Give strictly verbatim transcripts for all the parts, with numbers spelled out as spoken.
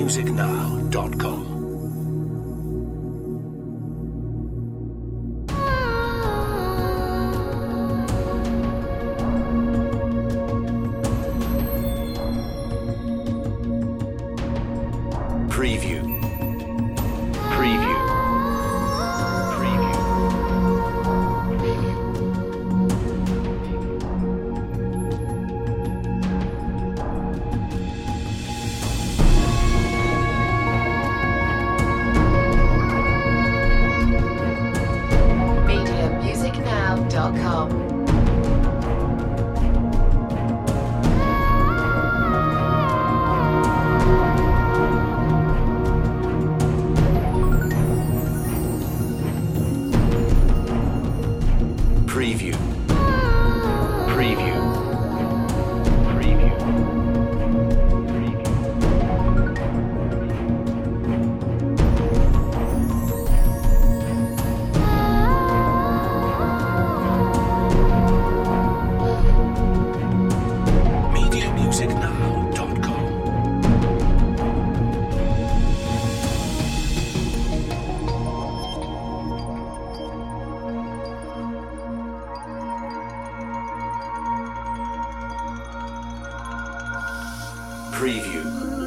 music now dot com. Preview. Preview. Preview. media music now dot com. Preview. Preview. Preview. media music now dot com. Preview.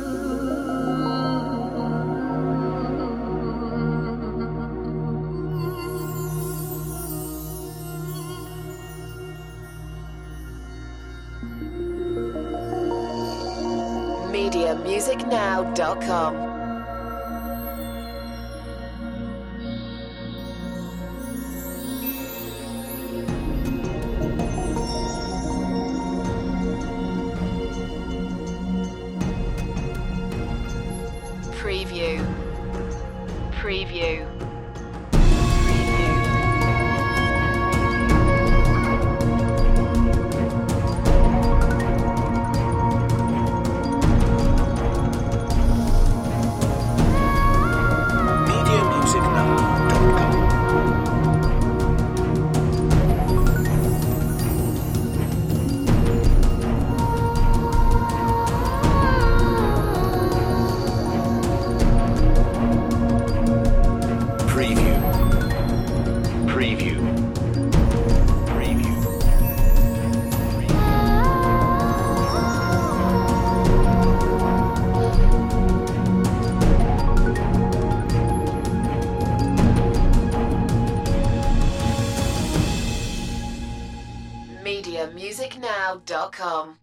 media music now dot com. Preview. Preview. media music now dot com. Preview. Preview. Preview. media music now dot com.